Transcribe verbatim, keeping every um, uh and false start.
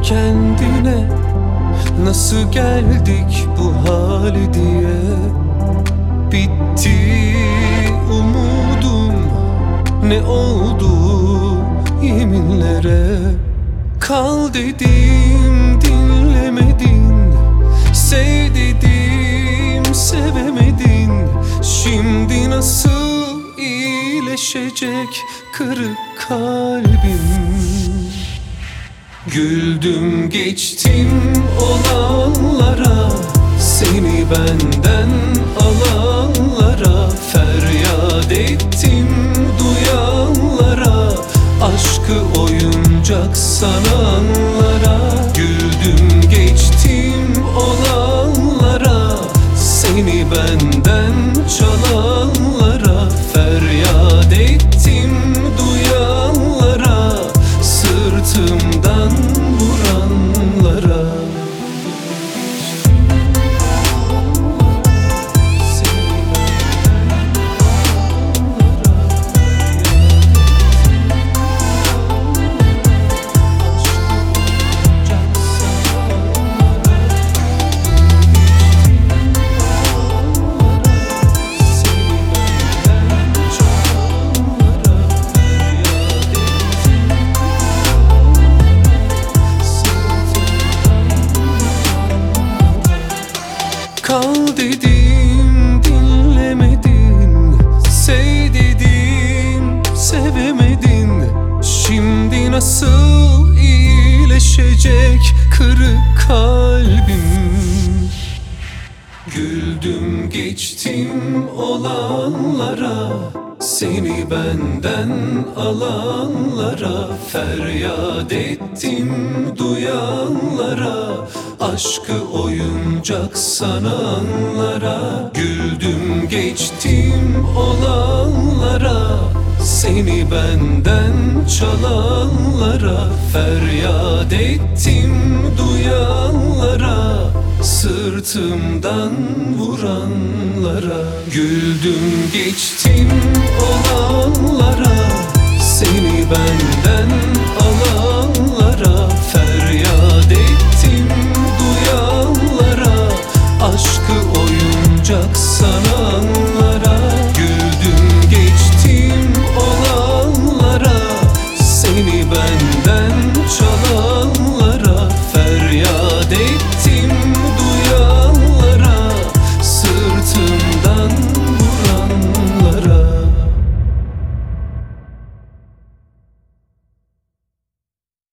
kendine, nasıl geldik bu hale diye. Bitti umudum, ne oldu yeminlere. Kal dedim dinlemedin, sev dedim sevemedin. Şimdi nasıl iyileşecek kırık kalbim? Güldüm geçtim olanlara, seni benden alanlara. Feryat ettim duyanlara, aşkı oyuncak sananlara. Güldüm geçtim olanlara, seni benden çalanlara. Feryat ettim duyanlara, sırtımdan vuranlara. Kal dedim dinlemedin, sev dedim sevemedin. Şimdi nasıl iyileşecek kırık kalbim? Güldüm geçtim olanlara, seni benden alanlara. Feryat ettim duyanlara, aşkı oyuncak sananlara. Güldüm geçtim olanlara, seni benden çalanlara. Feryat ettim duyanlara, sırtımdan vuranlara. Güldüm geçtim olanlara, seni benden alanlara.